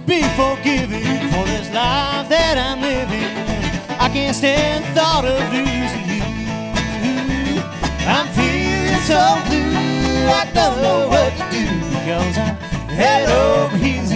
be forgiven for this life that I'm living. I can't stand the thought of losing you. I'm feeling so blue, I don't know what to do, 'cause I'm head over heels